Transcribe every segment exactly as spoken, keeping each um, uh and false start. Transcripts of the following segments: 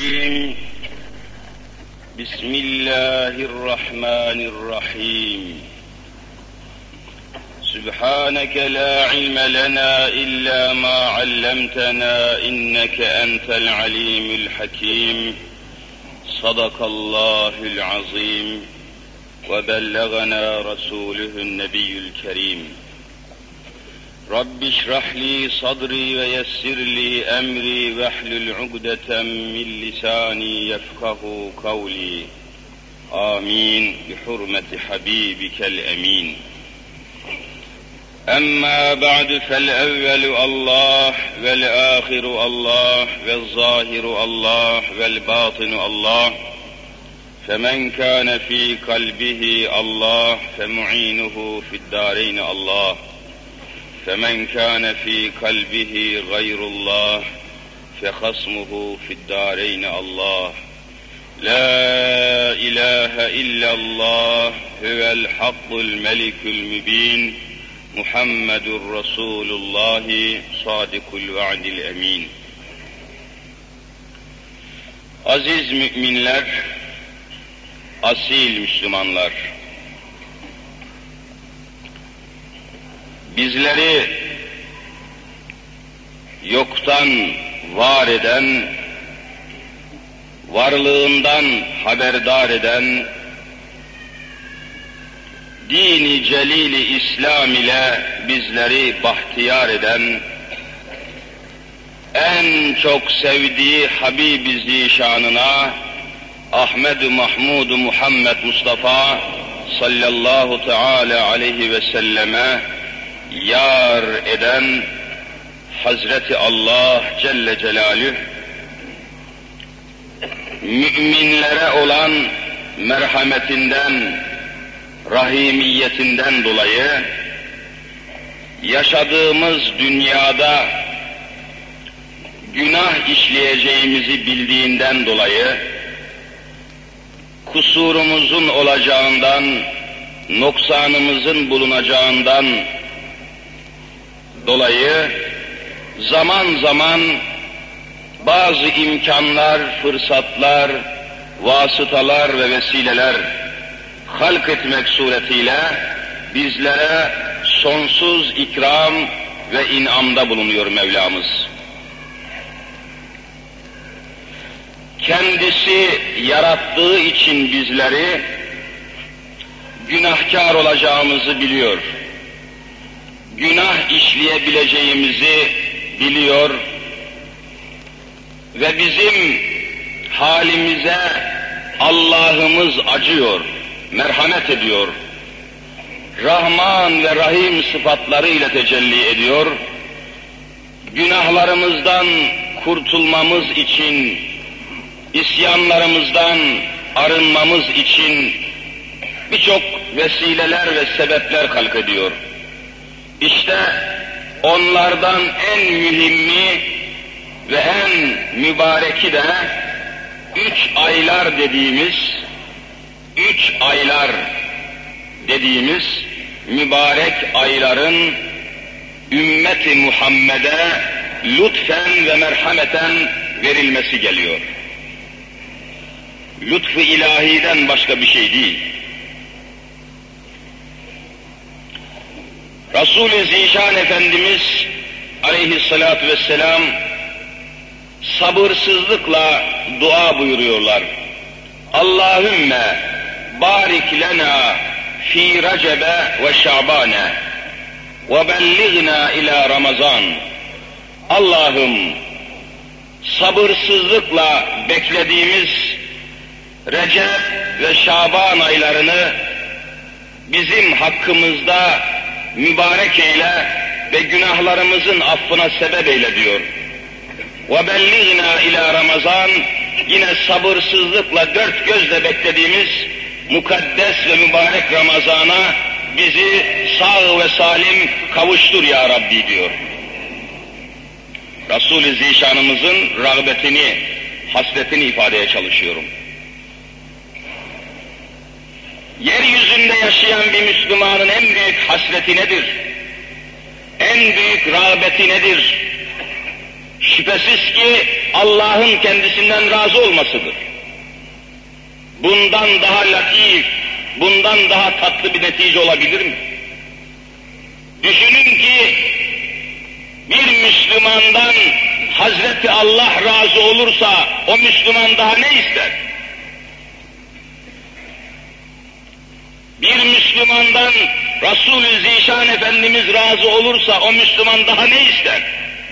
بسم الله الرحمن الرحيم سبحانك لا علم لنا إلا ما علمتنا إنك أنت العليم الحكيم صدق الله العظيم وبلغنا رسوله النبي الكريم رب اشرح لي صدري ويسر لي أمري واحلل عقدة من لساني يفقه قولي آمين بحرمة حبيبك الأمين أما بعد فالأول الله والآخر الله والظاهر الله والباطن الله فمن كان في قلبه الله فمعينه في الدارين الله فمن كان في قلبه غير الله فخصمه في الدارين الله لا إله إلا الله هو الحق الملك المبين محمد رسول الله صادق الوعد الأمين. Aziz müminler, asil Müslümanlar, bizleri yoktan var eden, varlığından haberdar eden, dini celili İslam ile bizleri bahtiyar eden, en çok sevdiği Habib-i Zişanına, Ahmed-i Mahmud-u Muhammed Mustafa sallallahu teala aleyhi ve selleme yar eden Hazreti Allah Celle Celaluhu, müminlere olan merhametinden, rahimiyetinden dolayı yaşadığımız dünyada günah işleyeceğimizi bildiğinden dolayı, kusurumuzun olacağından, noksanımızın bulunacağından dolayı zaman zaman bazı imkanlar, fırsatlar, vasıtalar ve vesileler halk etmek suretiyle bizlere sonsuz ikram ve inamda bulunuyor Mevlamız. Kendisi yarattığı için bizleri günahkar olacağımızı biliyor. Günah işleyebileceğimizi biliyor ve bizim halimize Allah'ımız acıyor, merhamet ediyor. Rahman ve Rahim sıfatlarıyla tecelli ediyor. Günahlarımızdan kurtulmamız için, isyanlarımızdan arınmamız için birçok vesileler ve sebepler halk ediyor. İşte onlardan en mühimi ve en mübareki de üç aylar dediğimiz, üç aylar dediğimiz mübarek ayların ümmeti Muhammed'e lütfen ve merhameten verilmesi geliyor. Lütfu ilahiden başka bir şey değil. Resul-i Zişan Efendimiz aleyhissalatu vesselam sabırsızlıkla dua buyuruyorlar. Allahümme barik lena fi Recebe ve Şabane ve belligna ila Ramazan. Allah'ım sabırsızlıkla beklediğimiz Recep ve Şaban aylarını bizim hakkımızda mübarek eyle ve günahlarımızın affına sebep eyle diyor. وَبَلِّغْنَا ila Ramazan, yine sabırsızlıkla dört gözle beklediğimiz mukaddes ve mübarek Ramazan'a bizi sağ ve salim kavuştur ya Rabbi diyor. Resul-i Zişanımızın rağbetini, hasretini ifadeye çalışıyorum. Yeryüzünde yaşayan bir Müslümanın en büyük hasreti nedir? En büyük rağbeti nedir? Şüphesiz ki Allah'ın kendisinden razı olmasıdır. Bundan daha latif, bundan daha tatlı bir netice olabilir mi? Düşünün ki bir Müslümandan Hazreti Allah razı olursa o Müslüman daha ne ister? Bir Müslümandan Resul-i Zişan Efendimiz razı olursa o Müslüman daha ne ister?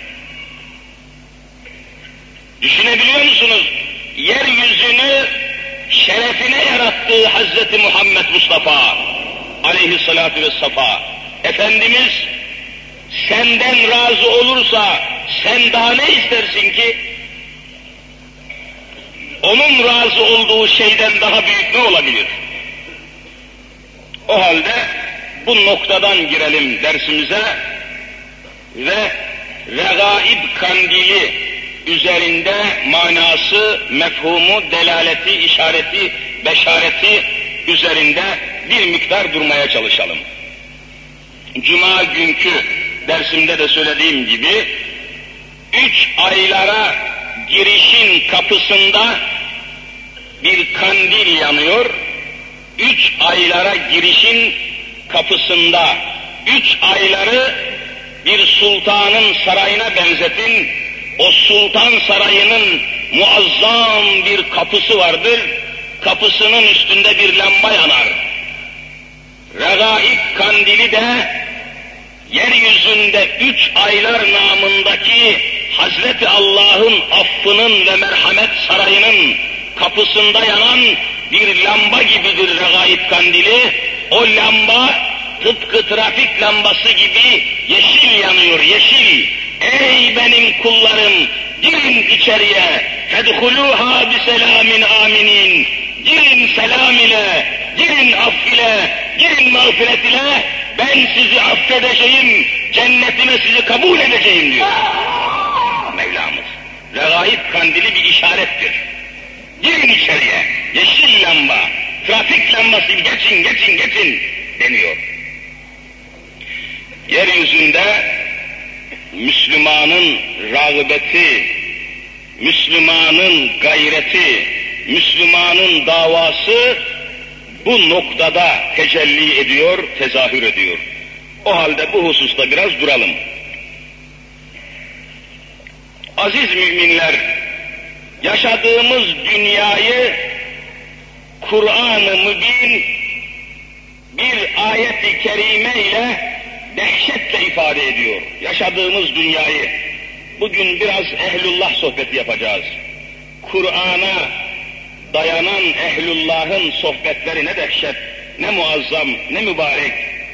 Düşünebiliyor musunuz? Yeryüzünü şerefine yarattığı Hazreti Muhammed Mustafa aleyhissalatu vesselam Efendimiz senden razı olursa sen daha ne istersin ki? Onun razı olduğu şeyden daha büyük ne olabilir? O halde bu noktadan girelim dersimize ve Regaib Kandili üzerinde manası, mefhumu, delaleti, işareti, beşareti üzerinde bir miktar durmaya çalışalım. Cuma günkü dersimde de söylediğim gibi, üç aylara girişin kapısında bir kandil yanıyor. Üç aylara girişin kapısında, üç ayları bir sultanın sarayına benzetin. O sultan sarayının muazzam bir kapısı vardır. Kapısının üstünde bir lamba yanar. Regaib kandili de yeryüzünde üç aylar namındaki Hazreti Allah'ın affının ve merhamet sarayının kapısında yanan bir lamba gibidir Regaib kandili. O lamba tıpkı trafik lambası gibi yeşil yanıyor, yeşil. Ey benim kullarım, girin içeriye, fedhuluha biselamin aminin, girin selam ile, girin aff ile, girin mağfiret ile, ben sizi affedeceğim, cennetime sizi kabul edeceğim diyor Mevlamız. Regaib kandili bir işarettir. Girin içeriye, yeşil lamba, trafik lambası, geçin, geçin, geçin deniyor. Yeryüzünde Müslümanın rağbeti, Müslümanın gayreti, Müslümanın davası bu noktada tecelli ediyor, tezahür ediyor. O halde bu hususta biraz duralım. Aziz müminler, yaşadığımız dünyayı Kur'an-ı Mübin bir ayet-i kerime ile dehşetle ifade ediyor. Yaşadığımız dünyayı. Bugün biraz ehlullah sohbeti yapacağız. Kur'an'a dayanan ehlullahın sohbetleri ne dehşet, ne muazzam, ne mübarek.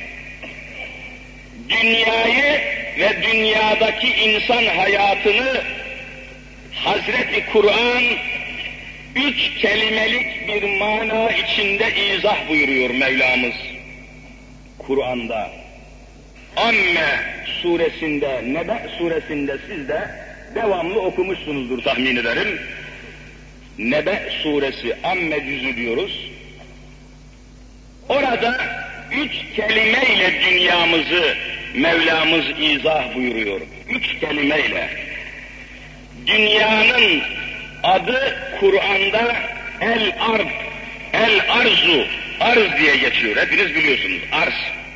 Dünyayı ve dünyadaki insan hayatını Hazreti Kur'an üç kelimelik bir mana içinde izah buyuruyor Mevlamız. Kur'an'da. Amme suresinde, Nebe suresinde siz de devamlı okumuşsunuzdur tahmin ederim. Nebe suresi, Amme cüzü diyoruz. Orada üç kelimeyle dünyamızı Mevlamız izah buyuruyor. Üç kelimeyle. Dünyanın adı Kur'an'da el-ard, el-arzu, arz diye geçiyor. Hepiniz biliyorsunuz, arz.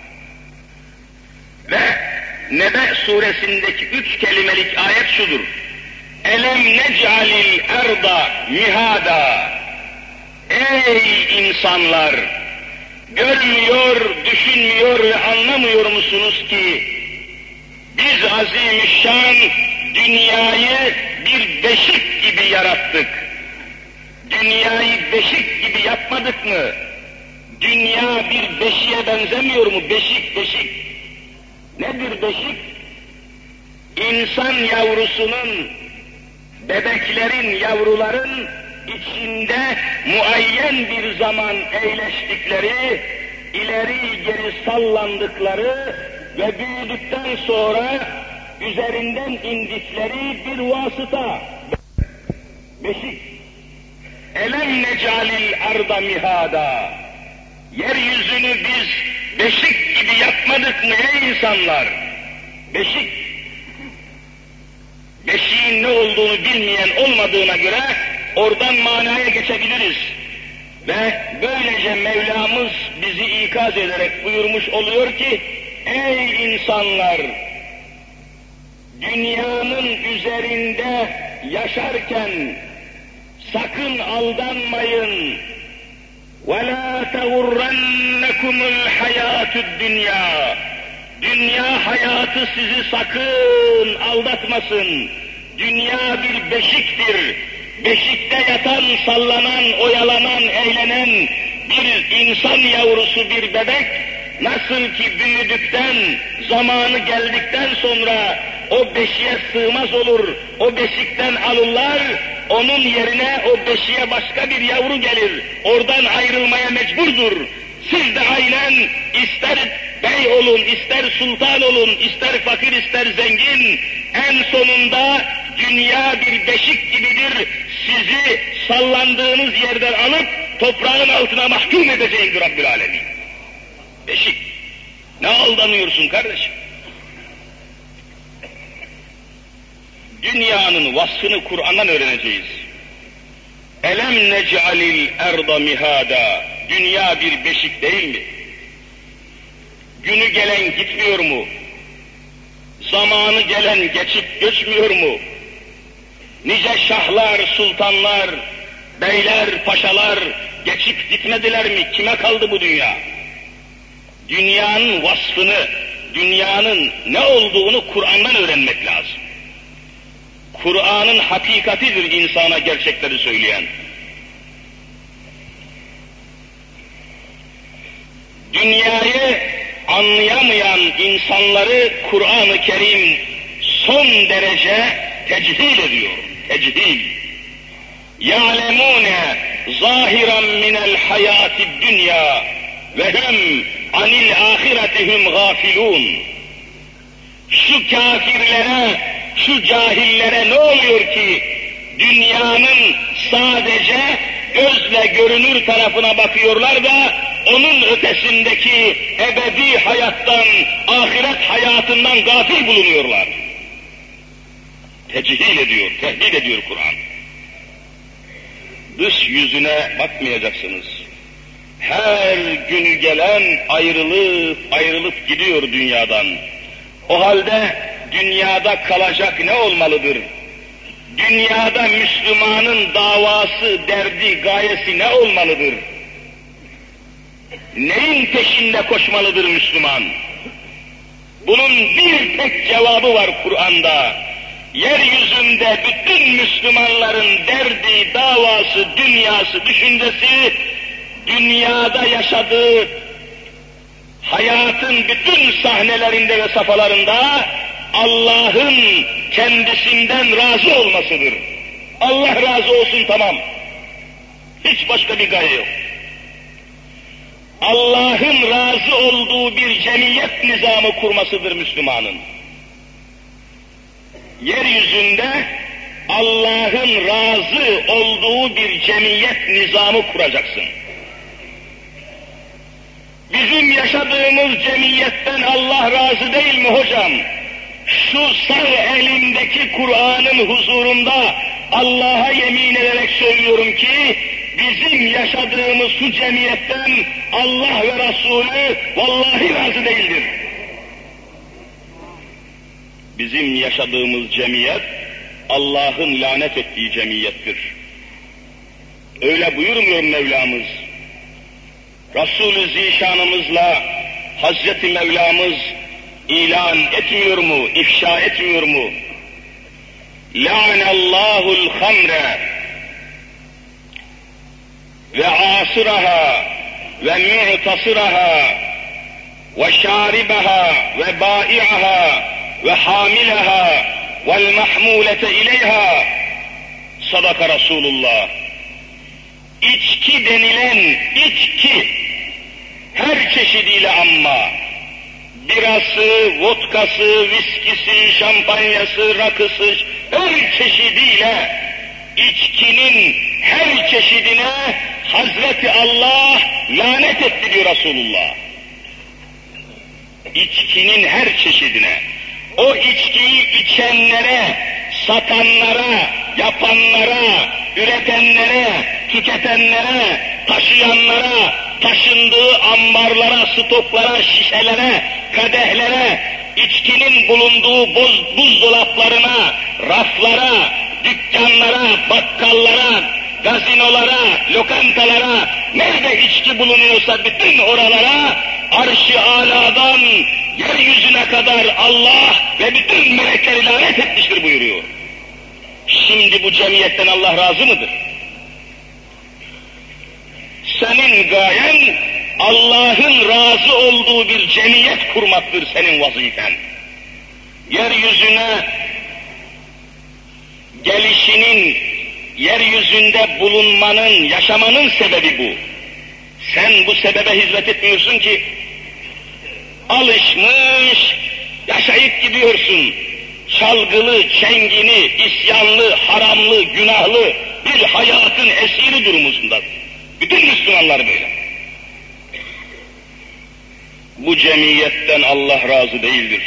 Ve Nebe suresindeki üç kelimelik ayet şudur. Elem nec'alil erda mihada. Ey insanlar! Görmüyor, düşünmüyor ve anlamıyor musunuz ki biz azimüşşan dünyayı bir beşik gibi yarattık. Dünyayı beşik gibi yapmadık mı? Dünya bir beşiğe benzemiyor mu? Beşik, beşik. Nedir beşik? İnsan yavrusunun, bebeklerin, yavruların içinde muayyen bir zaman eğleştikleri, ileri geri sallandıkları ve büyüdükten sonra üzerinden indikleri bir vasıta. Beşik. Elem necalil arda mihada. Yeryüzünü biz beşik gibi yapmadık mı ey insanlar? Beşik. Beşiğin şeyin ne olduğunu bilmeyen olmadığına göre oradan manaya geçebiliriz. Ve böylece Mevlamız bizi ikaz ederek buyurmuş oluyor ki, ey insanlar! Dünyanın üzerinde yaşarken sakın aldanmayın. وَلَا تَغُرَّنَّكُمُ الْحَيَاةُ الدُّنْيَا. Dünya hayatı sizi sakın aldatmasın. Dünya bir beşiktir. Beşikte yatan, sallanan, oyalanan, eğlenen bir insan yavrusu, bir bebek, nasıl ki büyüdükten, zamanı geldikten sonra o beşiğe sığmaz olur, o beşikten alırlar, onun yerine o beşiğe başka bir yavru gelir, oradan ayrılmaya mecburdur. Siz de aynen ister bey olun, ister sultan olun, ister fakir, ister zengin, en sonunda dünya bir beşik gibidir, sizi sallandığınız yerden alıp toprağın altına mahkum edeceğidir Rabbül Alemin. Beşik. Ne aldanıyorsun kardeşim? Dünyanın vasfını Kur'an'dan öğreneceğiz. Elem nec'alil erda mihada. Dünya bir beşik değil mi? Günü gelen gitmiyor mu? Zamanı gelen geçip göçmüyor mu? Nice şahlar, sultanlar, beyler, paşalar geçip gitmediler mi? Kime kaldı bu dünya? Dünyanın vasfını, dünyanın ne olduğunu Kur'an'dan öğrenmek lazım. Kur'an'ın hakikatidir insana gerçekleri söyleyen. Dünyayı anlayamayan insanları Kur'an-ı Kerim son derece tecihil ediyor. Tecihil. يَعْلَمُونَ ظَاهِرًا مِنَ الْحَيَاةِ الدُّنْيَا وَهُمْ عَنِ الْآخِرَةِ هُمْ غَافِلُونَ. Şu kafirlere, şu cahillere ne oluyor ki dünyanın sadece gözle görünür tarafına bakıyorlar da onun ötesindeki ebedi hayattan, ahiret hayatından gafil bulunuyorlar. Tecihil ediyor, tehdit ediyor Kur'an. Dış yüzüne bakmayacaksınız. Her günü gelen ayrılıp ayrılıp gidiyor dünyadan. O halde dünyada kalacak ne olmalıdır? Dünyada Müslümanın davası, derdi, gayesi ne olmalıdır? Neyin peşinde koşmalıdır Müslüman? Bunun bir tek cevabı var Kur'an'da. Yeryüzünde bütün Müslümanların derdi, davası, dünyası, düşüncesi, dünyada yaşadığı hayatın bütün sahnelerinde ve safhalarında Allah'ın kendisinden razı olmasıdır. Allah razı olsun, tamam. Hiç başka bir gaye yok. Allah'ın razı olduğu bir cemiyet nizamı kurmasıdır Müslümanın. Yeryüzünde Allah'ın razı olduğu bir cemiyet nizamı kuracaksın. Bizim yaşadığımız cemiyetten Allah razı değil mi hocam? Şu sağ elimdeki Kur'an'ın huzurunda Allah'a yemin ederek söylüyorum ki bizim yaşadığımız şu cemiyetten Allah ve Resulü vallahi razı değildir. Bizim yaşadığımız cemiyet Allah'ın lanet ettiği cemiyettir. Öyle buyurmuyor Mevlamız. Resul-i Zişanımızla Hazreti Mevlamız ilan etmiyor mu, ifşa etmiyor mu? Lâneallâhu'l hamre ve asıraha ve mu'tasıraha ve şâribaha ve bâi'aha ve hamilaha vel mahmûlete ileyha. Sadaka Resulullah. İçki denilen içki, her çeşidiyle amma, birası, vodkası, viskisi, şampanyası, rakısı, her çeşidiyle içkinin her çeşidine Hazreti Allah lanet etti diyor Resulullah. İçkinin her çeşidine, o içkiyi içenlere satanlara, yapanlara, üretenlere, tüketenlere, taşıyanlara, taşındığı ambarlara, stoklara, şişelere, kadehlere, içkinin bulunduğu buz, buzdolaplarına, raflara, dükkanlara, bakkallara, gazinolara, lokantalara, nerede içki bulunuyorsa bütün oralara, arş-ı âlâdan yeryüzüne kadar Allah ve bütün melekleri lanet etmiştir buyuruyor. Şimdi bu cemiyetten Allah razı mıdır? Senin gayen Allah'ın razı olduğu bir cemiyet kurmaktır senin vazifen. Yeryüzüne gelişinin, yeryüzünde bulunmanın, yaşamanın sebebi bu. Sen bu sebebe hizmet etmiyorsun ki, alışmış, yaşayıp gidiyorsun. Çalgılı, çengini, isyanlı, haramlı, günahlı bir hayatın esiri durumunda. Bütün Müslümanlar böyle. Bu cemiyetten Allah razı değildir.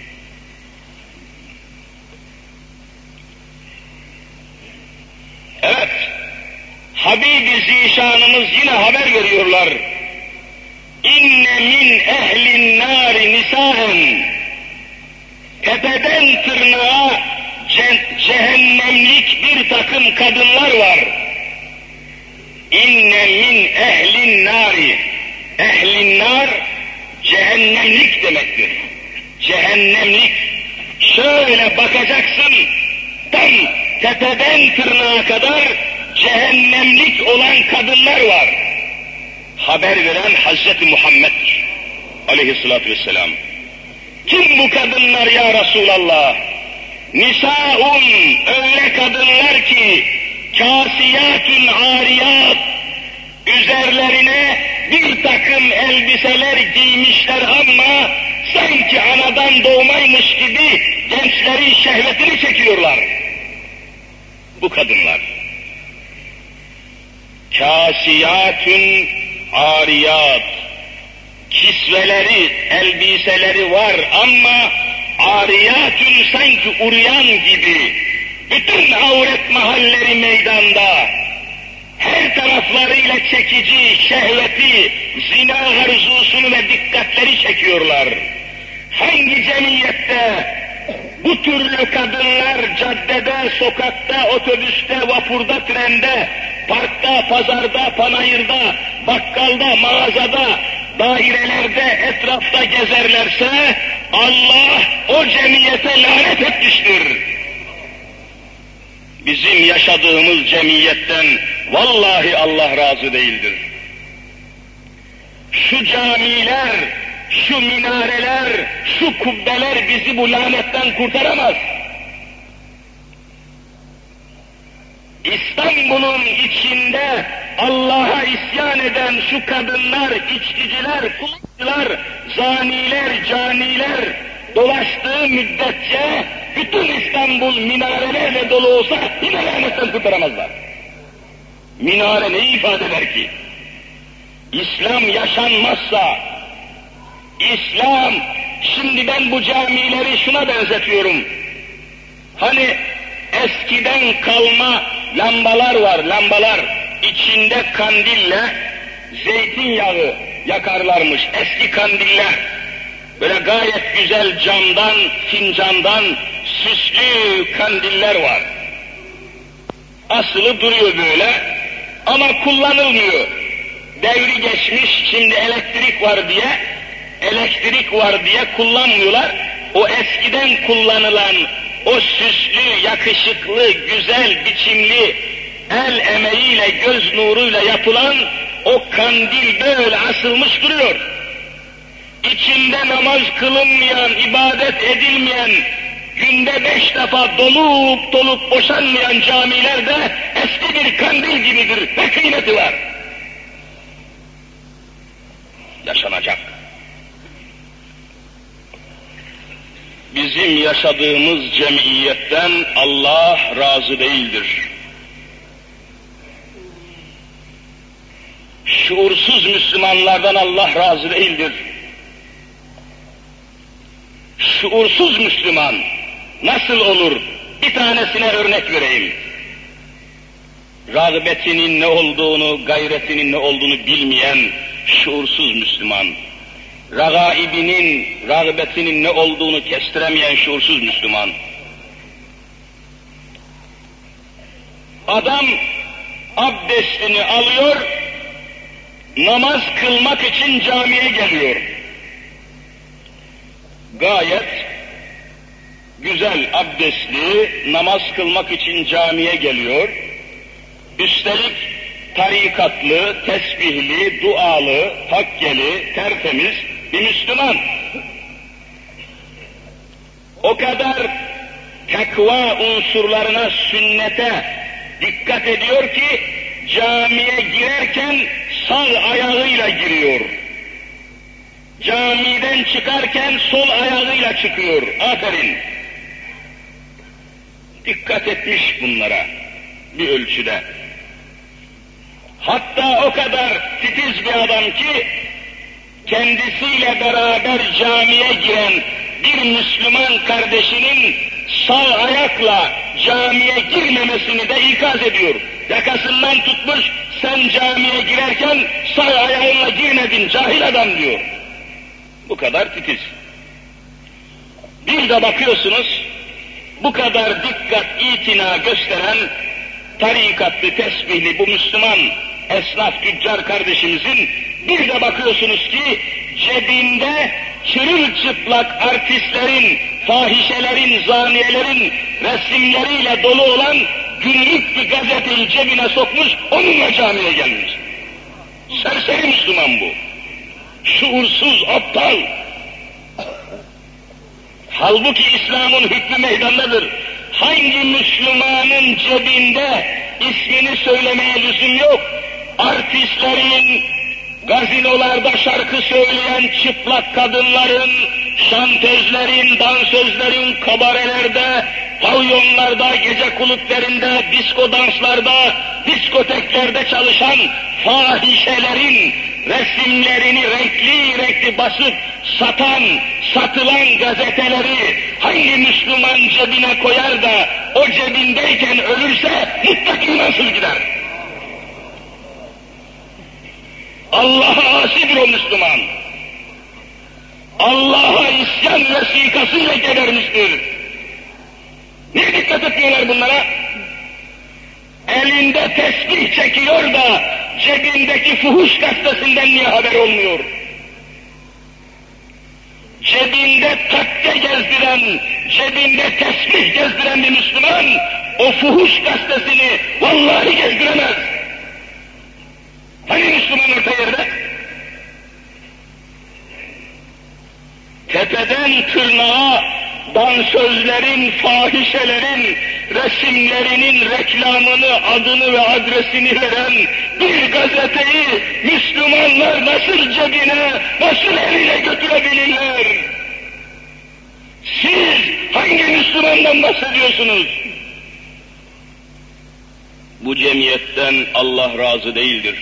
Evet, Habibi Zişanımız yine haber veriyorlar. İnne min ehlin nâri nisâen, tepeden tırnağa ce- cehennemlik bir takım kadınlar var. İnne min ehlin nâri, ehlin nâr, cehennemlik demektir. Cehennemlik, şöyle bakacaksın, tam tepeden tırnağa kadar cehennemlik olan kadınlar var. Haber veren Hazreti Muhammed'dir aleyhissalatü vesselam. Kim bu kadınlar ya Resulallah? Nisa'un, öyle kadınlar ki kâsiyatun ariyat, üzerlerine bir takım elbiseler giymişler ama sanki anadan doğmaymış gibi gençlerin şehvetini çekiyorlar. Bu kadınlar. Kâsiyatun ariyat, kisveleri, elbiseleri var ama ariyatun sanki uryan gibi, bütün avret mahalleri meydanda, her taraflarıyla çekici şehveti, zina arzusunu ve dikkatleri çekiyorlar. Hangi cemiyette bu türlü kadınlar caddede, sokakta, otobüste, vapurda, trende, parkta, pazarda, panayırda, bakkalda, mağazada, dairelerde, etrafta gezerlerse Allah o cemiyete lanet etmiştir. Bizim yaşadığımız cemiyetten vallahi Allah razı değildir. Şu camiler, şu minareler, şu kubbeler bizi bu lanetten kurtaramaz. İstanbul'un içinde Allah'a isyan eden şu kadınlar, içkiciler, kulakçılar, zaniler, caniler dolaştığı müddetçe bütün İstanbul minarelerle dolu olsa yine lanetten kurtaramazlar. Minare ne ifade eder ki? İslam yaşanmazsa, İslam, şimdi ben bu camileri şuna benzetiyorum. Hani eskiden kalma lambalar var, lambalar. İçinde kandille zeytinyağı yakarlarmış, eski kandiller. Böyle gayet güzel camdan, fincandan süslü kandiller var. Asılı duruyor böyle ama kullanılmıyor. Devri geçmiş, şimdi elektrik var diye, elektrik var diye kullanmıyorlar. O eskiden kullanılan, o süslü, yakışıklı, güzel, biçimli, el emeğiyle, göz nuruyla yapılan o kandil böyle asılmış duruyor. İçinde namaz kılınmayan, ibadet edilmeyen, günde beş defa dolup dolup boşanmayan camilerde eski bir kandil gibidir ve kıymeti var. Yaşanacak. Bizim yaşadığımız cemiyetten Allah razı değildir. Şuursuz Müslümanlardan Allah razı değildir. Şuursuz Müslüman nasıl olur? Bir tanesine örnek vereyim. Rağbetinin ne olduğunu, gayretinin ne olduğunu bilmeyen şuursuz Müslüman. Ragaibinin, rağbetinin ne olduğunu kestiremeyen şuursuz Müslüman. Adam abdestini alıyor, namaz kılmak için camiye geliyor. Gayet güzel abdestli, namaz kılmak için camiye geliyor. Üstelik tarikatlı, tesbihli, dualı, takkeli, tertemiz bir Müslüman. O kadar tekva unsurlarına, sünnete dikkat ediyor ki camiye girerken sağ ayağıyla giriyor. Camiden çıkarken sol ayağıyla çıkıyor. Aferin. Dikkat etmiş bunlara bir ölçüde. Hatta o kadar titiz bir adam ki kendisiyle beraber camiye giren bir Müslüman kardeşinin sağ ayakla camiye girmemesini de ikaz ediyor. Yakasından tutmuş, sen camiye girerken sağ ayağınla girmedin cahil adam diyor. Bu kadar titiz. Bir de bakıyorsunuz, bu kadar dikkat, itina gösteren tarikatlı, tesbihli bu Müslüman esnaf, tüccar kardeşimizin bir de bakıyorsunuz ki cebinde çırılçıplak artistlerin, fahişelerin, zaniyelerin resimleriyle dolu olan günlük bir gazeteyi cebine sokmuş, onunla camiye gelmiş. Serseri Müslüman bu. Şuursuz, aptal. Halbuki İslam'ın hükmü meydandadır. Hangi Müslümanın cebinde ismini söylemeye lüzum yok, artistlerin, gazinolarda şarkı söyleyen çıplak kadınların, şantözlerin, dansözlerin, kabarelerde, pavyonlarda, gece kulüplerinde, disko danslarda, diskoteklerde çalışan fahişelerin resimlerini renkli renkli basıp satan, satılan gazeteleri hangi Müslüman cebine koyar da o cebindeyken ölürse mutlak imansız gider. Allah'a asidir o Müslüman. Allah'a isyan vesikasıyla gebermiştir. Niye dikkat etmiyorlar bunlara? Elinde tesbih çekiyor da cebindeki fuhuş gazetesinden niye haber olmuyor? Cebinde takke gezdiren, cebinde tesbih gezdiren bir Müslüman o fuhuş gazetesini vallahi gezdiremez. Hani Müslüman orta yerde? Tepeden tırnağa dansözlerin, fahişelerin resimlerinin reklamını, adını ve adresini veren bir gazeteyi Müslümanlar nasıl cebine, nasıl eline götürebilirler? Siz hangi Müslümandan bahsediyorsunuz? Bu cemiyetten Allah razı değildir.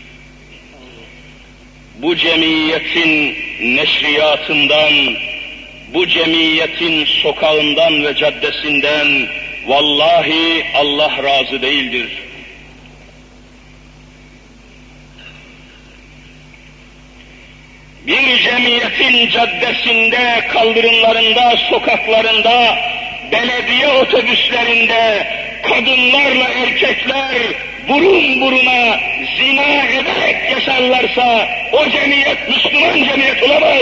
Bu cemiyetin neşriyatından, bu cemiyetin sokağından ve caddesinden vallahi Allah razı değildir. Bir cemiyetin caddesinde, kaldırımlarında, sokaklarında, belediye otobüslerinde kadınlarla erkekler burun buruna zina ederek yaşarlarsa o cemiyet Müslüman cemiyet olamaz.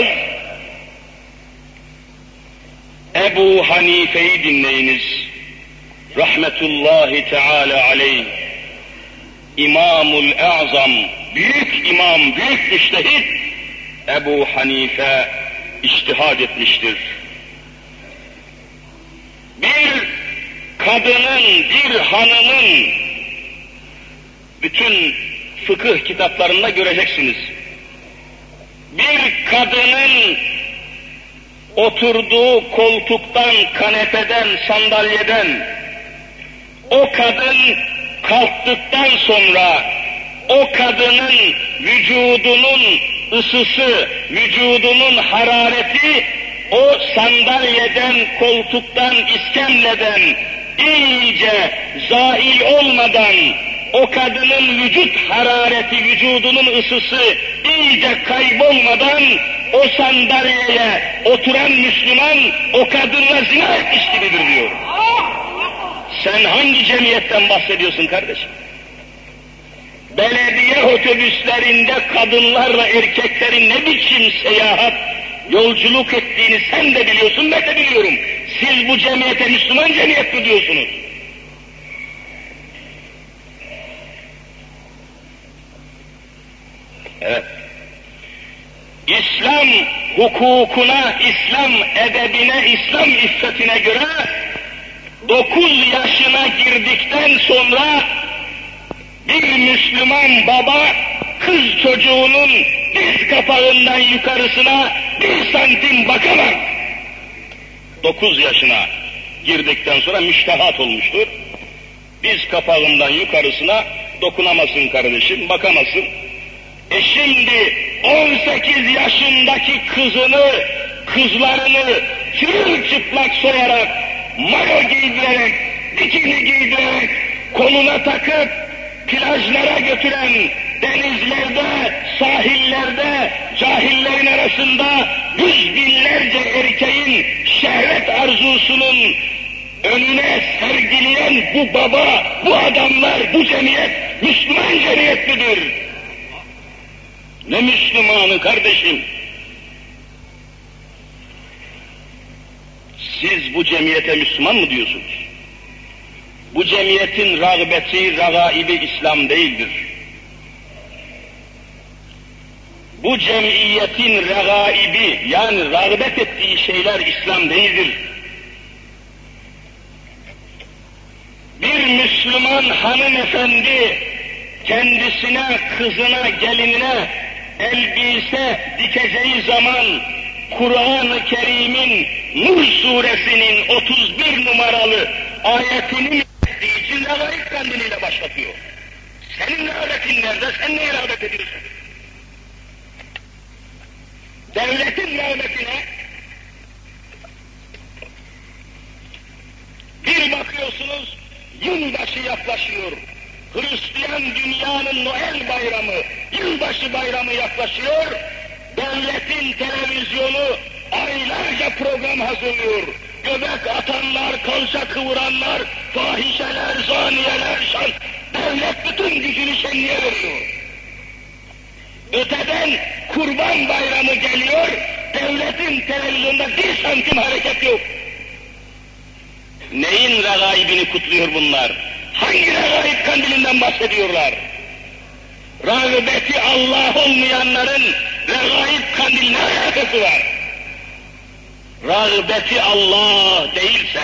Ebu Hanife'yi dinleyiniz. Rahmetullahi Teala aleyh. İmamul Azam, büyük imam, büyük müştehid Ebu Hanife içtihad etmiştir. Bir kadının, bir hanımın bütün fıkıh kitaplarında göreceksiniz. Bir kadının oturduğu koltuktan, kanepeden, sandalyeden o kadın kalktıktan sonra o kadının vücudunun ısısı, vücudunun harareti o sandalyeden, koltuktan, iskemleden iyice zail olmadan, o kadının vücut harareti, vücudunun ısısı iyice kaybolmadan o sandalyeye oturan Müslüman o kadınla zina etmiş gibidir diyor. Sen hangi cemiyetten bahsediyorsun kardeşim? Belediye otobüslerinde kadınlarla erkeklerin ne biçim seyahat, yolculuk ettiğini sen de biliyorsun, ben de biliyorum. Siz bu cemiyete Müslüman cemiyet mi diyorsunuz? Evet. İslam hukukuna, İslam edebine, İslam iffetine göre dokuz yaşına girdikten sonra bir Müslüman baba kız çocuğunun diz kapağından yukarısına bir santim bakamaz. Dokuz yaşına girdikten sonra müştehat olmuştur. Diz kapağından yukarısına dokunamazsın kardeşim, bakamazsın. E şimdi on sekiz yaşındaki kızını, kızlarını çırılçıplak soyarak, mayo giydirerek, bikini giydirerek, koluna takıp plajlara götüren, denizlerde, sahillerde, cahillerin arasında yüz binlerce erkeğin şehvet arzusunun önüne sergileyen bu baba, bu adamlar, bu cemiyet Müslüman cemiyet midir? Ne Müslümanı kardeşim? Siz bu cemiyete Müslüman mı diyorsunuz? Bu cemiyetin rağbeti, ragaibi İslam değildir. Bu cemiyetin ragaibi, yani rağbet ettiği şeyler İslam değildir. Bir Müslüman hanımefendi kendisine, kızına, gelinine elbise dikeceği zaman Kur'an-ı Kerim'in Nur suresinin otuz bir numaralı ayetini ettiği için regaib kandiliyle başlatıyor. Senin rağbetin nerede? Sen neye rağbet ediyorsun? Devletin rağbetine bir bakıyorsunuz yılbaşı yaklaşıyor. Hristiyan dünyanın Noel bayramı, yılbaşı bayramı yaklaşıyor. Devletin televizyonu aylarca program hazırlıyor. Göbek atanlar, kalça kıvıranlar, fahişeler, zaniyeler, şan. Devlet bütün gücünü şenliğe veriyor. Öteden kurban bayramı geliyor, devletin televizyonda bir santim hareket yok. Neyin regaibini kutluyor bunlar? Hangi regaib kandilinden bahsediyorlar? Rağbeti Allah olmayanların regaib kandil ne alakası var? Rağbeti Allah değilse,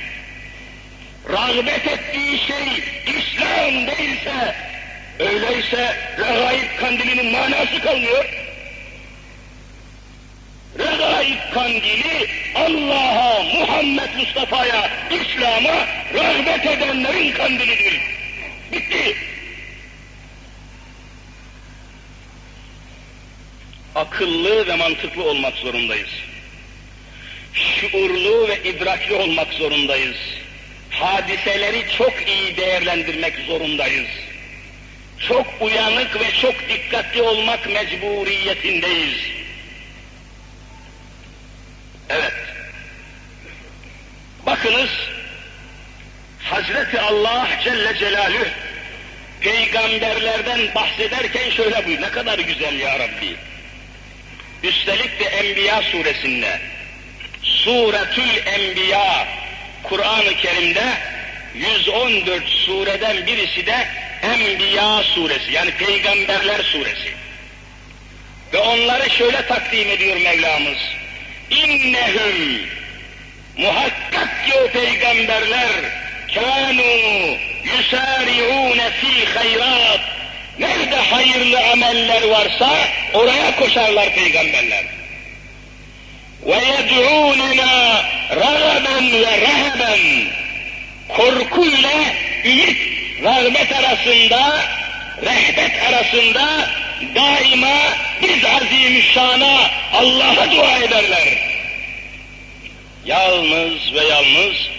rağbet ettiği şey İslam değilse, öyleyse regaib kandilinin manası kalmıyor. Regaib kandili Allah'a, Muhammed Mustafa'ya, İslam'a rağbet edenlerin kandilidir. Bitti. Akıllı ve mantıklı olmak zorundayız. Şuurlu ve idrakli olmak zorundayız. Hadiseleri çok iyi değerlendirmek zorundayız. Çok uyanık ve çok dikkatli olmak mecburiyetindeyiz. Evet. Bakınız, Hazreti Allah Celle Celaluhu peygamberlerden bahsederken şöyle buyuruyor. Ne kadar güzel ya Rabbi. Üstelik de Enbiya suresinde, Suretül Enbiya, Kur'an-ı Kerim'de yüz on dört sureden birisi de Enbiya suresi, yani Peygamberler suresi. Ve onları şöyle takdim ediyor Mevlamız. İnnehum, muhakkak ki o peygamberler, kânû yusâri'ûne fî hayrat, nerede hayırlı ameller varsa oraya koşarlar peygamberler. Ve yed'ûnena râben ve reheben, korkuyla ümit, rağbet arasında, rehbet arasında daima biz azimüşşana Allah'a dua ederler. Yalnız ve yalnız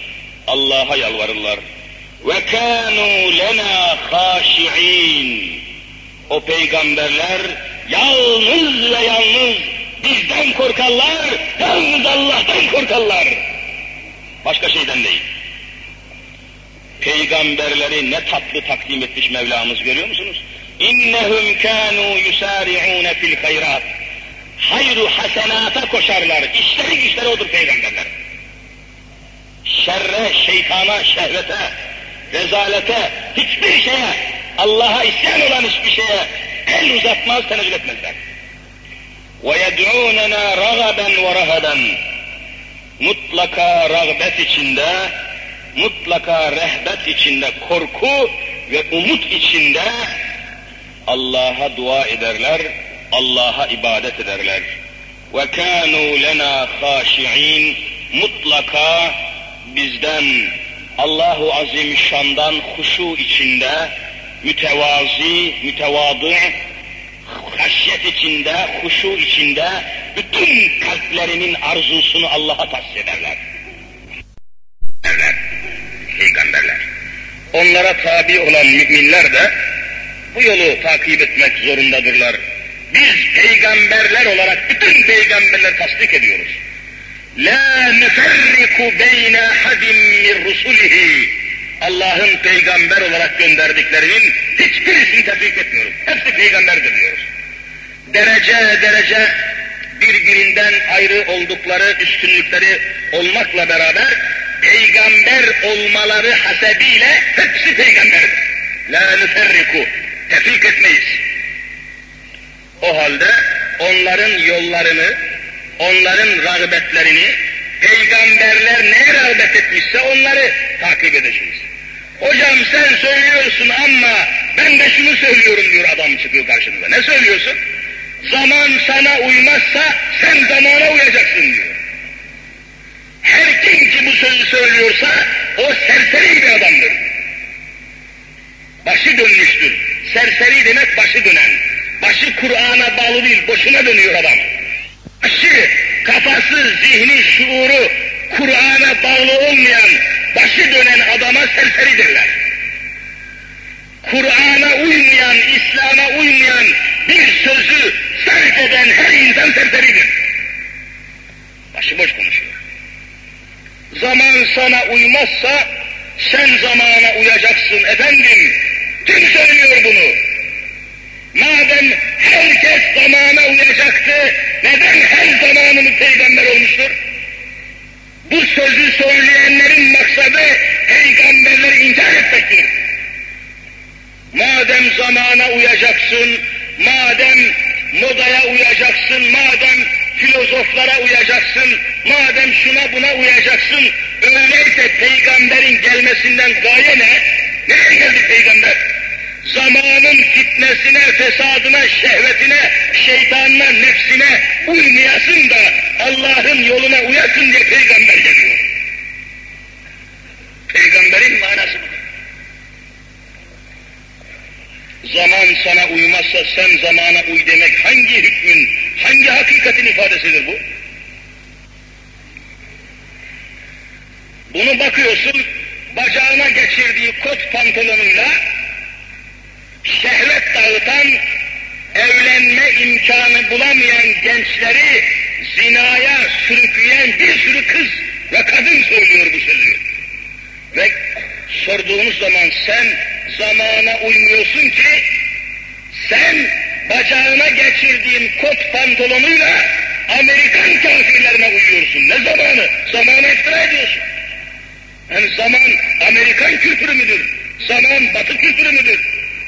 Allah'a yalvarırlar. Ve kânû lenâ hâşi'în. O peygamberler yalnız ve yalnız bizden korkarlar, yalnız Allah'tan korkarlar. Başka şeyden değil. Peygamberleri ne tatlı takdim etmiş Mevlamız, görüyor musunuz? İnnehum kânû yusâri'ûne fil hayrat. Hayru hasenata koşarlar. İşleri güçleri odur peygamberler. Şerre, şeytana, şehvete, rezalete, hiçbir şeye, Allah'a isyan olan hiçbir şeye el uzatmaz, tenezzül etmezler. وَيَدْعُونَنَا رَغَبًا وَرَهَبًا. Mutlaka rağbet içinde, mutlaka rehbet içinde, korku ve umut içinde Allah'a dua ederler, Allah'a ibadet ederler. وَكَانُوا لَنَا خَاشِعِينَ. Mutlaka bizden, Allahu Azimüşşan'dan huşu içinde, mütevazi, mütevadı, haşyet içinde, huşu içinde, bütün kalplerinin arzusunu Allah'a tahsis ederler. Peygamberler. Onlara tabi olan müminler de bu yolu takip etmek zorundadırlar. Biz peygamberler olarak bütün peygamberleri tasdik ediyoruz. La nuferriku beyne hadim min rusulihi. Allah'ın peygamber olarak gönderdiklerinin hiçbirisini tefrik etmiyoruz. Hepsi peygamberdir diyoruz. Derece derece birbirinden ayrı oldukları üstünlükleri olmakla beraber peygamber olmaları hasebiyle hepsi peygamberdir. La nuferriku, tefrik etmeyiz. O halde onların yollarını, onların rağbetlerini, peygamberler neye rağbet etmişse onları takip edeceğiz. Hocam sen söylüyorsun ama ben de şunu söylüyorum diyor adam, çıkıyor karşınıza. Ne söylüyorsun? Zaman sana uymazsa sen zamana uyacaksın diyor. Her kim ki bu sözü söylüyorsa o serseri bir adamdır. Başı dönmüştür. Serseri demek başı dönen. Başı Kur'an'a bağlı değil, boşuna dönüyor adam. Başı, kafası, zihni, şuuru Kur'an'a bağlı olmayan, başı dönen adama serseri derler. Kur'an'a uymayan, İslam'a uymayan bir sözü sarf eden her insan serseridir. Başıboş konuşuyor. Zaman sana uymazsa sen zamana uyacaksın efendim. Kim söylüyor bunu? Madem herkes zamana uyacaktı, neden her zamanımız peygamber olmuştur? Bu sözü söyleyenlerin maksadı peygamberleri inkar etmektir. Madem zamana uyacaksın, madem modaya uyacaksın, madem filozoflara uyacaksın, madem şuna buna uyacaksın, öyleyse peygamberin gelmesinden gaye ne? Nereye geldi peygamber? Zamanın fitnesine, fesadına, şehvetine, şeytanına, nefsine uymayasın da Allah'ın yoluna uyasın diye peygamber geliyor. Peygamberin manası budur. Zaman sana uymazsa sen zamana uy demek hangi hükmün, hangi hakikatin ifadesidir bu? Bunu bakıyorsun, bacağına geçirdiği kot pantolonuyla şehvet dağıtan, evlenme imkanı bulamayan gençleri zinaya sürükleyen bir sürü kız ve kadın söylüyor bu sözü. Ve sorduğunuz zaman sen zamana uymuyorsun ki, sen bacağına geçirdiğin kot pantolonuyla Amerikan kafirlerine uyuyorsun. Ne zamanı? Zamanı iftira ediyorsun. Yani zaman Amerikan kültürü müdür? Zaman Batı kültürü müdür?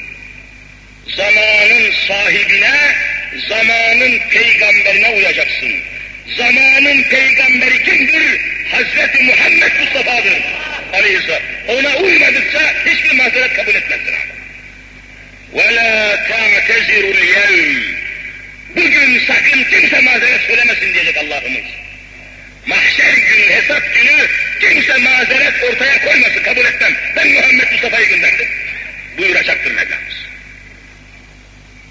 Zamanın sahibine, zamanın peygamberine uyacaksın. Zamanın peygamberi kimdir? Hazreti Muhammed Mustafa'dır. Aleyhisselam. Ona uymadıkça hiçbir mazeret kabul etmezsin. وَلَا تَعْتَزِرُ الْيَوْمِ. Bugün sakın kimse mazeret söylemesin diyecek Allah'ımız. Mahşer günü, hesap günü kimse mazeret ortaya koymasın, kabul etmem. Ben Muhammed Mustafa'yı gönderdim. Buyuracaktır Mevlamız.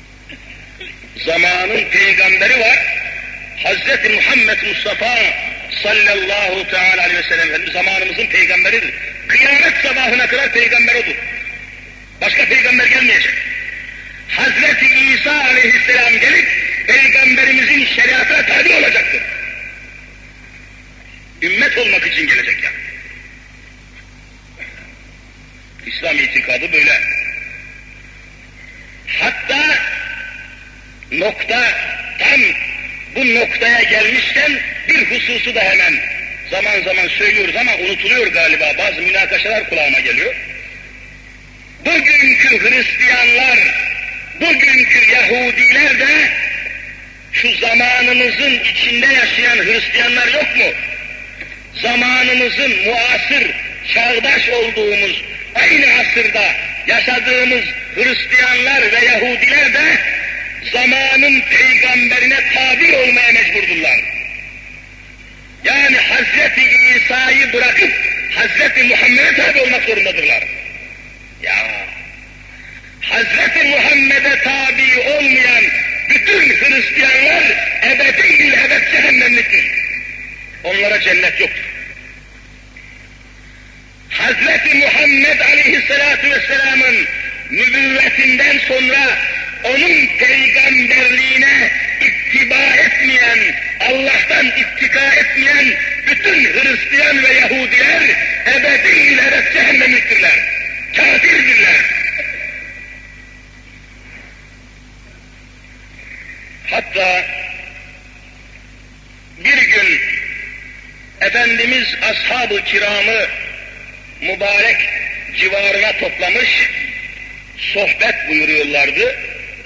Zamanın peygamberi var. Hazreti Muhammed Mustafa sallallahu teala aleyhi ve sellem Efendimiz zamanımızın peygamberidir. Kıyamet sabahına kadar peygamber odur. Başka peygamber gelmeyecek. Hazreti İsa aleyhisselam gelip peygamberimizin şeriatına tabi olacaktır. Ümmet olmak için gelecek yani. İslam itikadı böyle. Hatta nokta tam bu noktaya gelmişken bir hususu da hemen zaman zaman söylüyoruz ama unutuluyor galiba. Bazı münakaşalar kulağıma geliyor. Bugünkü Hristiyanlar, bugünkü Yahudiler de şu zamanımızın içinde yaşayan Hristiyanlar yok mu? Zamanımızın muasır, çağdaş olduğumuz, aynı asırda yaşadığımız Hristiyanlar ve Yahudiler de zamanın peygamberine tabi olmaya mecburdurlar. Yani Hazreti İsa'yı bırakıp Hazreti Muhammed'e tabi olmak zorundadırlar. Ya Hazreti Muhammed'e tabi olmayan bütün Hristiyanlar ebedi ebed cehennemliktir. Onlara cennet yoktur. Hazreti Muhammed aleyhissalatu vesselamın nübüvvetinden sonra onun peygamberliğine ittiba etmeyen, Allah'tan ittika etmeyen bütün Hristiyan ve Yahudiler ebedi ebed cehennemliktirler. Kafirdirler. Hatta bir gün Efendimiz ashab-ı kiramı mübarek civarına toplamış, sohbet buyuruyorlardı.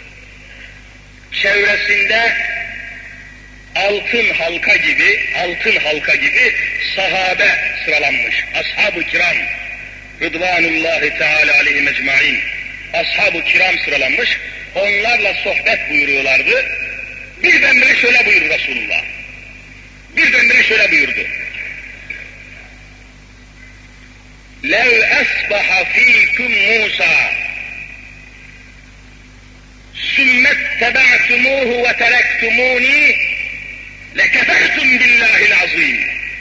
Çevresinde altın halka gibi, altın halka gibi sahabe sıralanmış. Ashab-ı kiram, Rıdvanullahi Teala aleyhi mecmain, ashab-ı kiram sıralanmış, onlarla sohbet buyuruyorlardı. Birdenbire şöyle buyurdu Resulullah. Birdenbire şöyle buyurdu. لَوْ أَصْبَحَ ف۪يكُمْ مُوسَى ثُمَّ اتَّبَعْتُمُوهُ وَتَرَكْتُمُونِي لَكَفَرْتُمْ بِاللّٰهِ الْعَظِيمِ.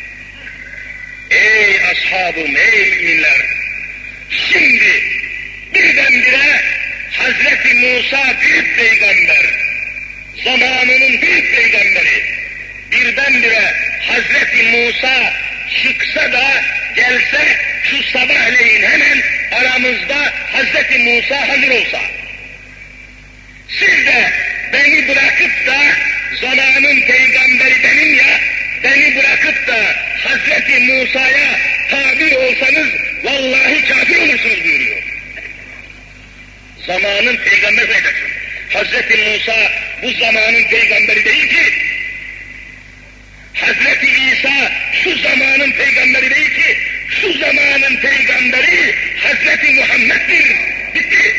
Ey ashabım, ey müminler! Şimdi birdenbire Hazreti Musa büyük peygamber, zamanının büyük peygamberi, birdenbire Hazreti Musa çıksa da gelse şu sabahleyin hemen aramızda Hazreti Musa hazır olsa, siz de beni bırakıp da zamanın peygamberi benim ya, beni bırakıp da Hazreti Musa'ya tabi olsanız vallahi kafir olursunuz buyuruyor. Zamanın peygamberi olacaksın. Hazreti Musa bu zamanın peygamberi değil ki. Hazreti İsa şu zamanın peygamberi değil ki. Şu zamanın peygamberi Hazreti Muhammed'dir. Bitti.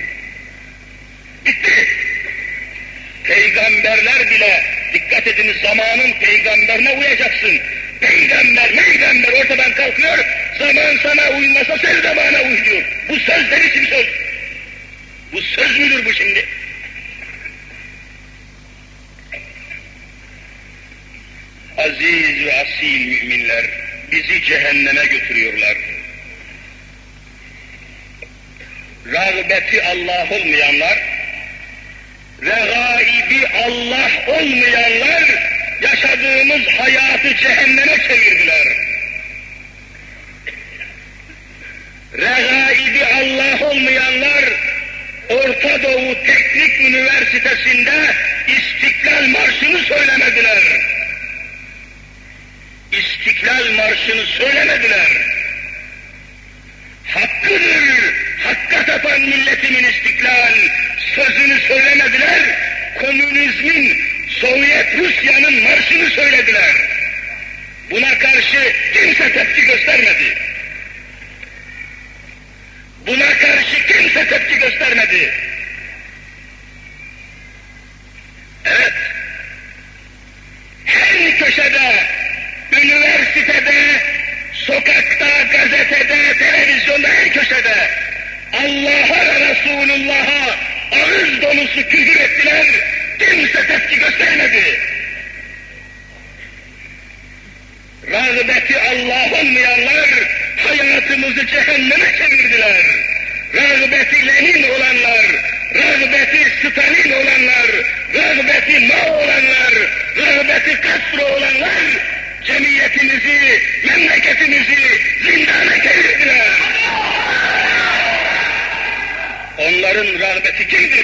Bitti. Peygamberler bile, dikkat ediniz, zamanın peygamberine uyacaksın. Peygamber, peygamber ortadan kalkıyor, zaman sana uymasa sen zamana uy diyor. Bu söz ne biçim söz? Bu söz müdür bu şimdi? Aziz ve asil müminler, bizi cehenneme götürüyorlar. Rağbeti Allah olmayanlar, regaibi Allah olmayanlar, yaşadığımız hayatı cehenneme çevirdiler. Regaibi Allah olmayanlar, Orta Doğu Teknik Üniversitesi'nde İstiklal Marşı'nı söylemediler. İstiklal Marşı'nı söylemediler. Hakkıdır, hakka tapan milletimin istiklal sözünü söylemediler. Komünizmin, Sovyet Rusya'nın marşını söylediler. Buna karşı kimse tepki göstermedi. Buna karşı kimse tepki göstermedi. Evet, her köşede, üniversitede, sokakta, gazetede, televizyonda, her köşede Allah'a ve Resulullah'a ağız dolusu küfür ettiler, kimse tepki göstermedi. Rağbeti Allah olmayanlar hayatımızı cehenneme çevirdiler. Rağbeti Lenin olanlar, rağbeti Stalin olanlar, rağbeti Mao olanlar, rağbeti Castro olanlar cemiyetimizi, memleketimizi zindana çevirdiler. Onların rağbeti kimdir?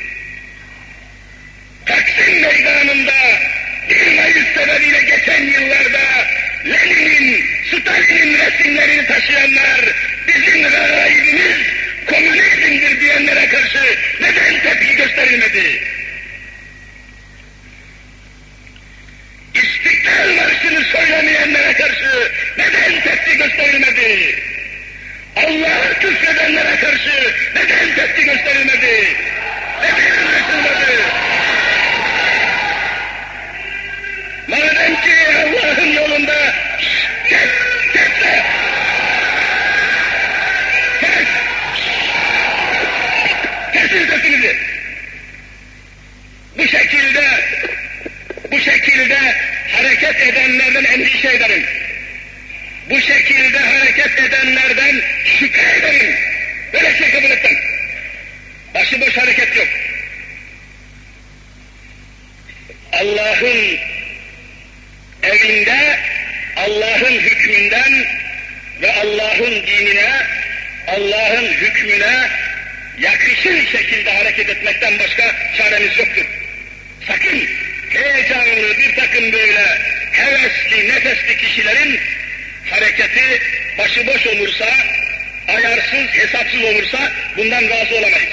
Taksim meydanında bir Mayıs sebebiyle geçen yıllarda Lenin'in, Stalin'in resimlerini taşıyanlar, bizim rağibimiz komünizmdir diyenlere karşı neden tepki gösterilmedi? İstiklal Marşı'nı söylemeyenlere karşı neden tepki gösterilmedi? Allah'a küfredenlere karşı neden tepki gösterilmedi? Neden anlaşılmadı? Madem ki Allah'ın yolunda kes, kes, kes, kes, kesin sesinizi. Bu şekilde, bu şekilde hareket edenlerden endişe ederim. Bu şekilde hareket edenlerden şüphe ederim. Böyle şey kabul ettim. Başıboş hareket yok. Allah'ın evinde, Allah'ın hükmünden ve Allah'ın dinine, Allah'ın hükmüne yakışır şekilde hareket etmekten başka çaremiz yoktur. Sakın heyecanlı bir takım böyle hevesli, nefesli kişilerin hareketi başıboş olursa, ayarsız, hesapsız olursa bundan razı olamayız.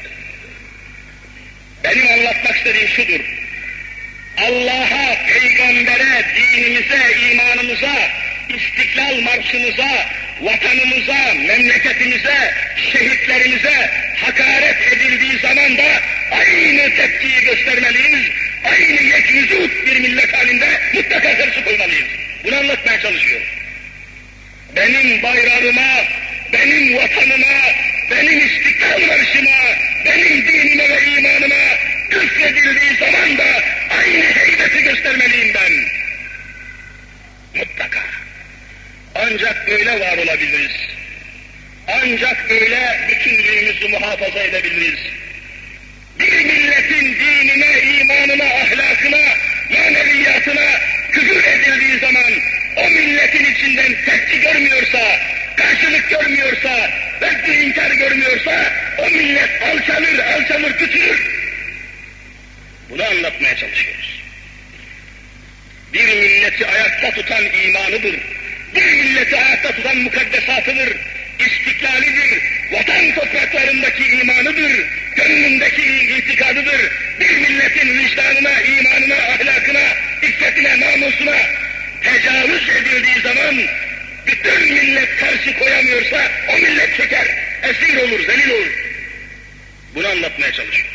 Benim anlatmak istediğim şudur. Allah'a, peygambere, dinimize, imanımıza, İstiklal Marşımıza, vatanımıza, memleketimize, şehitlerimize hakaret edildiği zaman da aynı tepkiyi göstermeliyiz, aynı yekvücut bir millet halinde mutlaka karşı koymalıyız. Bunu anlatmaya çalışıyorum. Benim bayrağıma, benim vatanıma, benim İstiklal Marşıma, benim dinime ve imanıma küfredildiği zaman da aynı heybeti göstermeliyim ben. Mutlaka. Ancak böyle var olabiliriz. Ancak böyle bütünlüğümüzü muhafaza edebiliriz. Bir milletin dinine, imanına, ahlakına, maneviyatına küfür edildiği zaman o milletin içinden tepki görmüyorsa, karşılık görmüyorsa, reddi inkar görmüyorsa o millet alçalır, alçalır, küçülür. Bunu anlatmaya çalışıyoruz. Bir milleti ayakta tutan imanıdır. Bir milleti ayakta tutan mukaddesatıdır. İstiklalidir. Vatan topraklarındaki imanıdır. Gönlündeki itikadıdır. Bir milletin vicdanına, imanına, ahlakına, iffetine, namusuna tecavüz edildiği zaman bütün millet karşı koyamıyorsa o millet çeker, esir olur, zelil olur. Bunu anlatmaya çalışıyorum.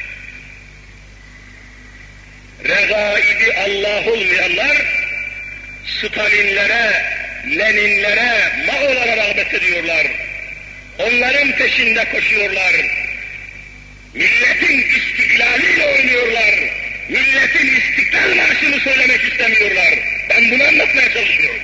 Regaibi Allah olmayanlar Stalinlere, Leninlere, Mao'lara rağbet ediyorlar. Onların peşinde koşuyorlar. Milletin istiklaliyle oynuyorlar. Milletin istiklal marşını söylemek istemiyorlar. Ben bunu anlatmaya çalışıyorum.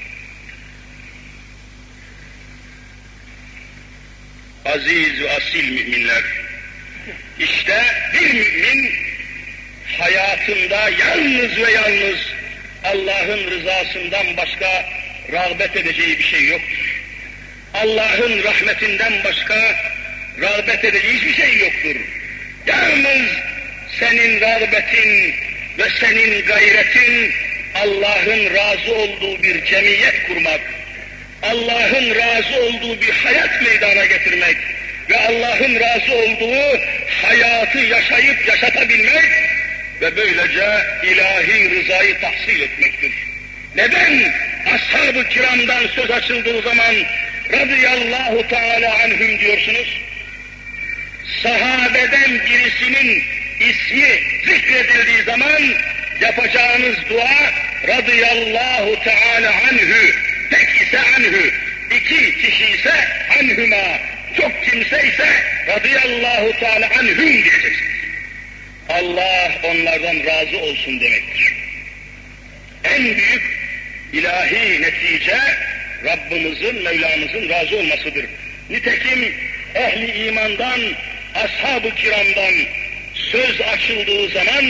Aziz ve asil müminler, işte bir mümin hayatında yalnız ve yalnız Allah'ın rızasından başka rağbet edeceği bir şey yoktur. Allah'ın rahmetinden başka rağbet edeceği hiçbir şey yoktur. Yalnız senin rağbetin ve senin gayretin Allah'ın razı olduğu bir cemiyet kurmak, Allah'ın razı olduğu bir hayat meydana getirmek ve Allah'ın razı olduğu hayatı yaşayıp yaşatabilmek ve böylece ilahi rızayı tahsil etmektir. Neden ashab-ı kiramdan söz açıldığı zaman radıyallahu teala anhum diyorsunuz? Sahabeden birisinin ismi zikredildiği zaman yapacağınız dua radıyallahu teala anhü, tek ise anhü, iki kişi ise anhüma, çok kimse ise radıyallahu teala anhüm diyeceksiniz. Allah onlardan razı olsun demektir. En büyük ilahi netice Rabbimizin, Mevlamızın razı olmasıdır. Nitekim ehli imandan, ashab-ı kiramdan söz açıldığı zaman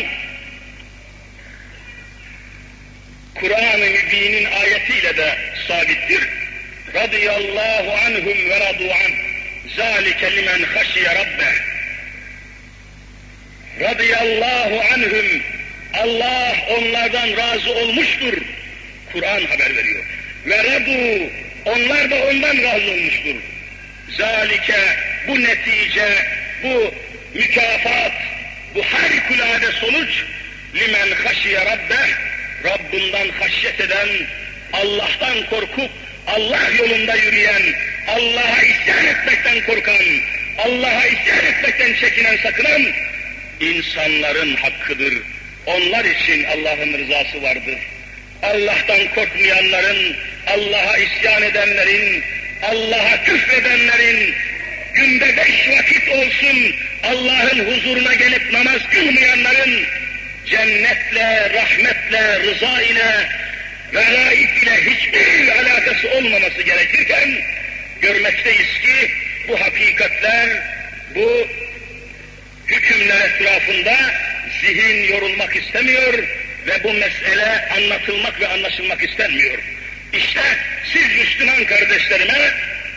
Kur'an-ı Mübin'in ayetiyle de sabittir. Radıyallahu anhum ve radu an. Zalike limen haşiye rabbeh. Radıyallahu anhum. Allah onlardan razı olmuştur. Kur'an haber veriyor. Ve radu. Onlar da ondan razı olmuştur. Zalike, bu netice, bu mükafat, bu harikulade sonuç limen haşiye rabbeh. Rabbinden haşyet eden, Allah'tan korkup Allah yolunda yürüyen, Allah'a isyan etmekten korkan, Allah'a isyan etmekten çekinen, sakınan insanların hakkıdır. Onlar için Allah'ın rızası vardır. Allah'tan korkmayanların, Allah'a isyan edenlerin, Allah'a küfredenlerin, günde beş vakit olsun Allah'ın huzuruna gelip namaz kılmayanların, cennetle, rahmetle, rıza ile, veraik ile hiçbir alakası olmaması gerekirken, görmekteyiz ki bu hakikatler, bu hükümler etrafında zihin yorulmak istemiyor ve bu mesele anlatılmak ve anlaşılmak istenmiyor. İşte siz Müslüman kardeşlerime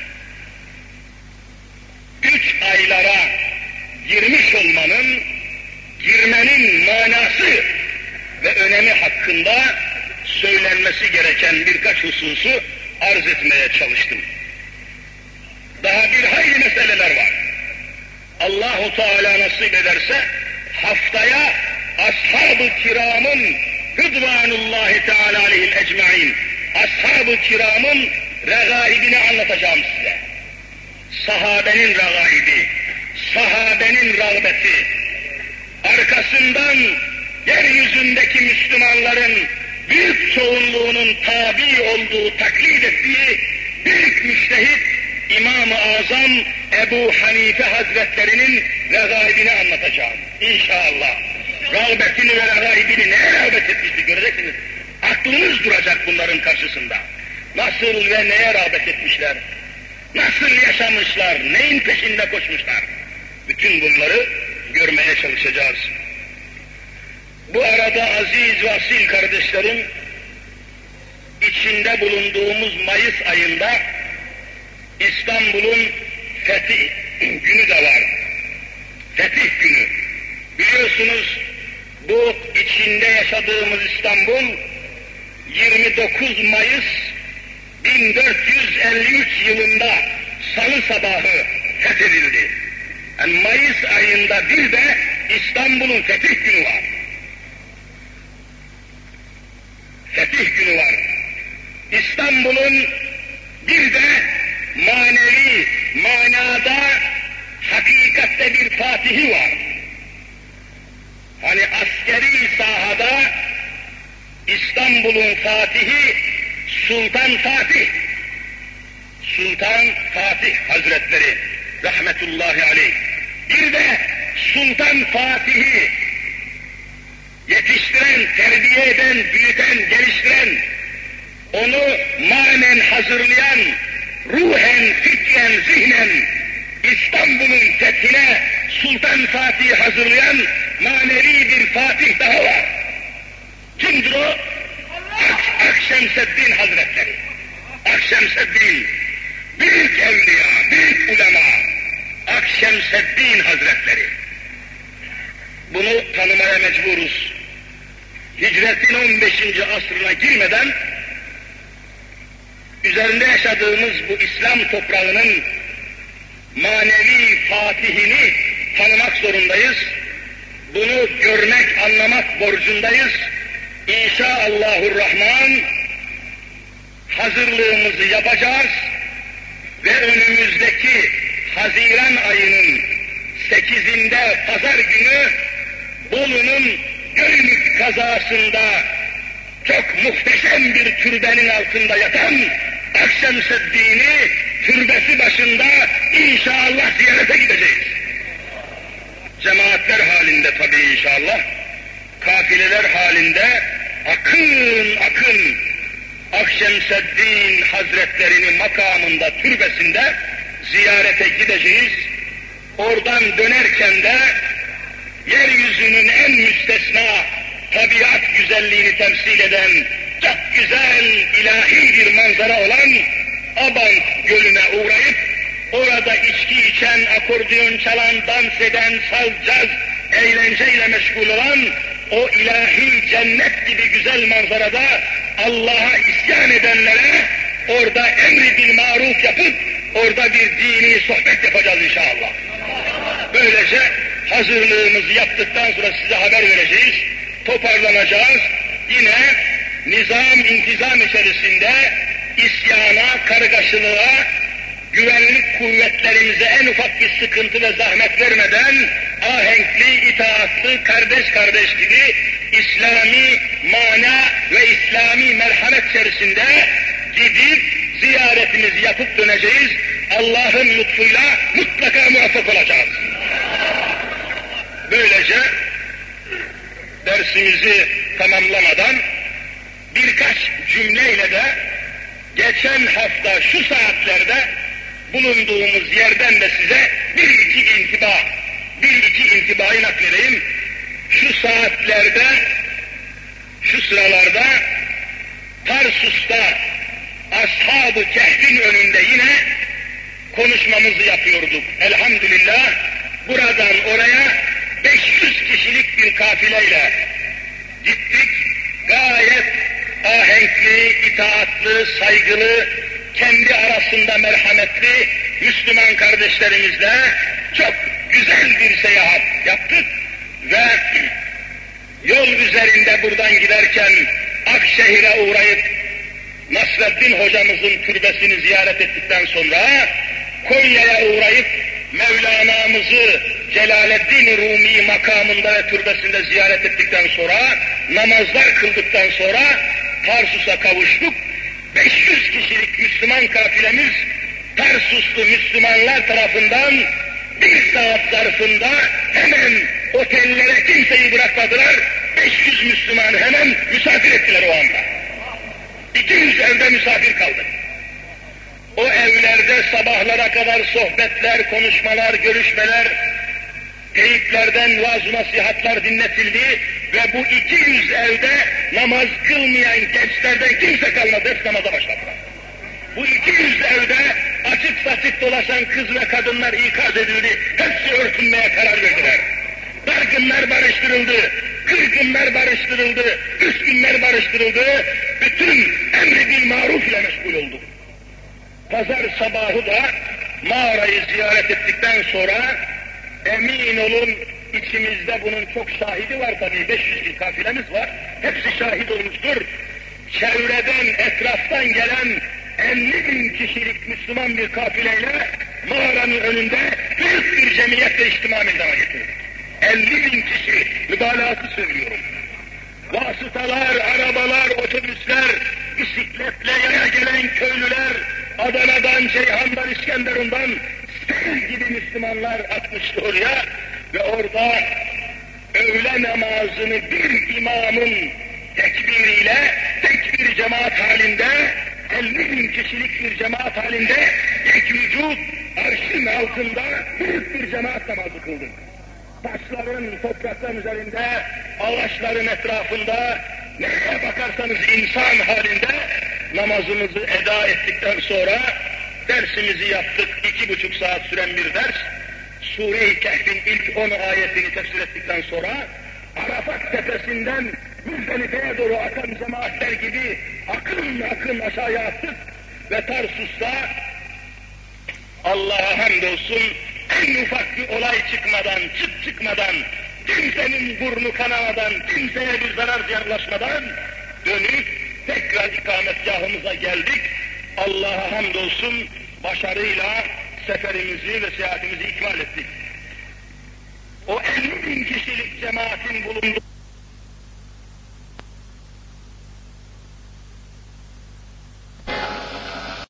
üç aylara girmiş olmanın, girmenin manası ve önemi hakkında söylenmesi gereken birkaç hususu arz etmeye çalıştım. Daha bir hayli meseleler var. Allahu Teala nasip ederse haftaya ashab-ı kiramın Rıdvanullahi Teala aleyhil ecmaîn, ashab-ı kiramın regaibini anlatacağım size. Sahabenin regaibi, sahabenin rağbeti, arkasından yeryüzündeki Müslümanların büyük çoğunluğunun tabi olduğu, taklit ettiği büyük müştehit İmam-ı Azam Ebu Hanife Hazretlerinin regaibini anlatacağım. İnşallah. Rağbetini ve regaibini neye rağbet etmişti göreceksiniz. Aklınız duracak bunların karşısında. Nasıl ve neye rağbet etmişler? Nasıl yaşamışlar? Neyin peşinde koşmuşlar? Bütün bunları görmeye çalışacağız. Bu arada aziz ve asil kardeşlerim, içinde bulunduğumuz Mayıs ayında İstanbul'un fetih günü de var. Fetih günü. Biliyorsunuz bu içinde yaşadığımız İstanbul yirmi dokuz Mayıs bin dört yüz elli üç yılında Salı sabahı fethedildi. Yani Mayıs ayında bir de İstanbul'un fetih günü var. Fetih günü var. İstanbul'un bir de manevi manada hakikatte bir fatihi var. Hani askeri sahada İstanbul'un fatihi Sultan Fatih. Sultan Fatih Hazretleri rahmetullahi aleyh. Bir de Sultan Fatih'i yetiştiren, terbiye eden, büyüten, geliştiren, onu manen hazırlayan, ruhen, fikren, zihnen İstanbul'un fethine Sultan Fatih'i hazırlayan manevi bir Fatih daha var. Kimdir o? Ak Akşemseddin Hazretleri. Akşemseddin, büyük evliya, büyük ulema, Akşemseddin Hazretleri. Bunu tanımaya mecburuz. Hicretin on beşinci asrına girmeden üzerinde yaşadığımız bu İslam toprağının manevi fatihini tanımak zorundayız. Bunu görmek, anlamak borcundayız. İnşallahurrahman hazırlığımızı yapacağız ve önümüzdeki Haziran ayının sekizinde pazar günü Bolu'nun Göynük kazasında çok muhteşem bir türbenin altında yatan Akşemseddin'i türbesi başında inşallah ziyarete gideceğiz. Cemaatler halinde tabii inşallah, kafileler halinde akın akın Akşemseddin Hazretlerini makamında, türbesinde ziyarete gideceğiz. Oradan dönerken de yeryüzünün en müstesna tabiat güzelliğini temsil eden çok güzel ilahi bir manzara olan Abant Gölü'ne uğrayıp orada içki içen, akordeon çalan, dans eden, salcaz, eğlenceyle meşgul olan o ilahi cennet gibi güzel manzarada Allah'a isyan edenlere orada emri bil maruf yapıp orada bir dini sohbet yapacağız inşallah. Böylece hazırlığımızı yaptıktan sonra size haber vereceğiz, toparlanacağız. Yine nizam, intizam içerisinde isyana, kargaşılığa, güvenlik kuvvetlerimize en ufak bir sıkıntı ve zahmet vermeden ahenkli, itaatlı, kardeş kardeş gibi İslami mana ve İslami merhamet içerisinde gidip ziyaretimizi yapıp döneceğiz. Allah'ın lütfuyla mutlaka muvaffak olacağız. Böylece dersimizi tamamlamadan birkaç cümleyle de geçen hafta şu saatlerde bulunduğumuz yerden de size bir iki intiba, bir iki intibayı nakledeyim. Şu saatlerde, şu sıralarda Tarsus'ta Ashab-ı Kehf'in önünde yine konuşmamızı yapıyorduk. Elhamdülillah buradan oraya beş yüz kişilik bir kafileyle gittik. Gayet ahenkli, itaatlı, saygılı, kendi arasında merhametli Müslüman kardeşlerimizle çok güzel bir seyahat yaptık ve yol üzerinde buradan giderken Akşehir'e uğrayıp Nasreddin hocamızın türbesini ziyaret ettikten sonra Konya'ya uğrayıp Mevlana'mızı Celaleddin Rumi makamında ve türbesinde ziyaret ettikten sonra namazlar kıldıktan sonra Tarsus'a kavuştuk. beş yüz kişilik Müslüman kafilemiz Tarsuslu Müslümanlar tarafından bir saat zarfında hemen otellere kimseyi bırakmadılar. beş yüz Müslümanı hemen misafir ettiler o anda. iki yüz evde misafir kaldık. O evlerde sabahlara kadar sohbetler, konuşmalar, görüşmeler, teyiplerden vaaz-ı nasihatlar dinletildi ve bu iki yüz evde namaz kılmayan gençlerden kimse kalmadı, hep namaza başladılar. Bu iki yüz evde açık saçık dolaşan kız ve kadınlar ikaz edildi, hepsi örtünmeye karar verdiler. Dargınlar barıştırıldı, kırgınlar barıştırıldı, üskünler barıştırıldı, bütün emri bil maruf ile meşgul olduk. Pazar sabahı da mağarayı ziyaret ettikten sonra emin olun içimizde bunun çok şahidi var tabii, beş yüz bir kafilemiz var, hepsi şahit olmuştur. Çevreden, etraftan gelen elli bin kişilik Müslüman bir kafileyle mağaranın önünde büyük bir cemiyetle içtima meydana getirdik. elli bin kişi, mübalağası söylüyorum. Vasıtalar, arabalar, otobüsler, bisikletle yaya gelen köylüler, Adana'dan, Ceyhan'dan, İskenderun'dan sel gibi Müslümanlar atmıştı oraya ve orada öğle namazını bir imamın tekbiriyle, tek bir cemaat halinde, elli bin kişilik bir cemaat halinde, tek vücut, arşın altında büyük bir cemaat namazı kıldık. Taşların, toprakların üzerinde, ağaçların etrafında, nereye bakarsanız insan halinde namazımızı eda ettikten sonra dersimizi yaptık. İki buçuk saat süren bir ders. Sure-i Kehf'in ilk on ayetini tefsir ettikten sonra Arafat tepesinden Müzdelife'ye doğru akan cemaatler gibi akın akın aşağıya attık ve Tarsus'ta Allah'a hamdolsun en ufak bir olay çıkmadan, çıt çıkmadan, kimsenin burnu kanamadan, kimseye bir zarar ziyanlaşmadan dönüp tekrar ikametgahımıza geldik. Allah'a hamdolsun başarıyla seferimizi ve seyahatimizi ikmal ettik. O elli bin kişilik cemaatin bulunduğu